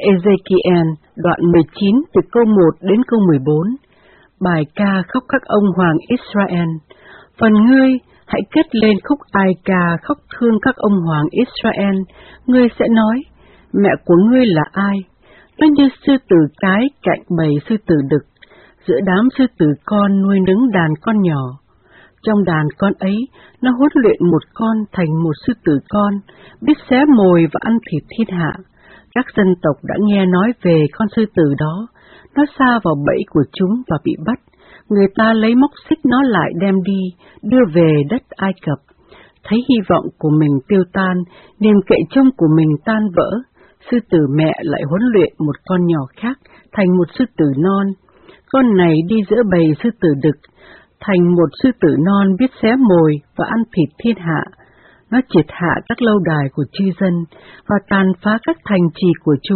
Ezekiel, đoạn 19 từ câu 1 đến câu 14. Bài ca khóc các ông hoàng Israel. Phần ngươi, hãy kết lên khúc ai ca khóc thương các ông hoàng Israel. Ngươi sẽ nói, mẹ của ngươi là ai? Nó như sư tử cái cạnh bầy sư tử đực, giữa đám sư tử con nuôi nấng đàn con nhỏ. Trong đàn con ấy, nó huấn luyện một con thành một sư tử con, biết xé mồi và ăn thịt thiên hạ. Các dân tộc đã nghe nói về con sư tử đó, nó sa vào bẫy của chúng và bị bắt. Người ta lấy móc xích nó lại đem đi, đưa về đất Ai Cập. Thấy hy vọng của mình tiêu tan, niềm cậy trông của mình tan vỡ, sư tử mẹ lại huấn luyện một con nhỏ khác thành một sư tử non. Con này đi giữa bầy sư tử đực, thành một sư tử non biết xé mồi và ăn thịt thiên hạ. Nó triệt hạ các lâu đài của chư dân và tàn phá các thành trì của chúng.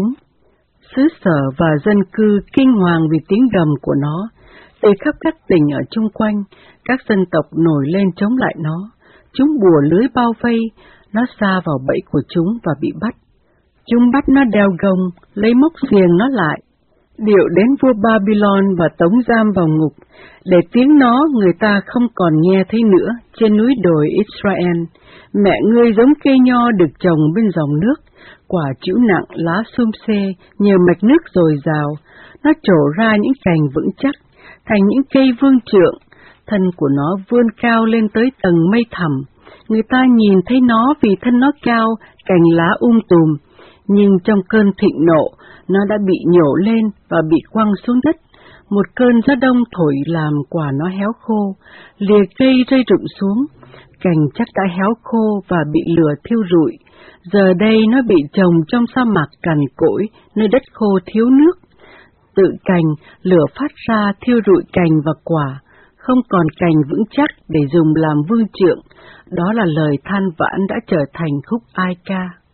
Xứ sở và dân cư kinh hoàng vì tiếng gầm của nó. Từ khắp các tỉnh ở chung quanh, các dân tộc nổi lên chống lại nó. Chúng bùa lưới bao vây, nó sa vào bẫy của chúng và bị bắt. Chúng bắt nó đeo gông, lấy móc xiềng nó lại, điệu đến vua Babylon và tống giam vào ngục, để tiếng nó người ta không còn nghe thấy nữa trên núi đồi Israel. Mẹ ngươi giống cây nho được trồng bên dòng nước, quả chịu nặng lá xum xê, nhờ mạch nước dồi dào, nó trổ ra những cành vững chắc, thành những cây vương trượng, thân của nó vươn cao lên tới tầng mây thẳm. Người ta nhìn thấy nó vì thân nó cao, cành lá tùm, nhưng trong cơn thịnh nộ, nó đã bị nhổ lên và bị quăng xuống đất. Một cơn gió đông thổi làm quả nó héo khô, lìa cây rơi rụng xuống, cành chắc đã héo khô và bị lửa thiêu rụi. Giờ đây nó bị trồng trong sa mạc cằn cỗi, nơi đất khô thiếu nước. Tự cành, lửa phát ra thiêu rụi cành và quả, không còn cành vững chắc để dùng làm vương trượng. Đó là lời than vãn đã trở thành khúc ai ca.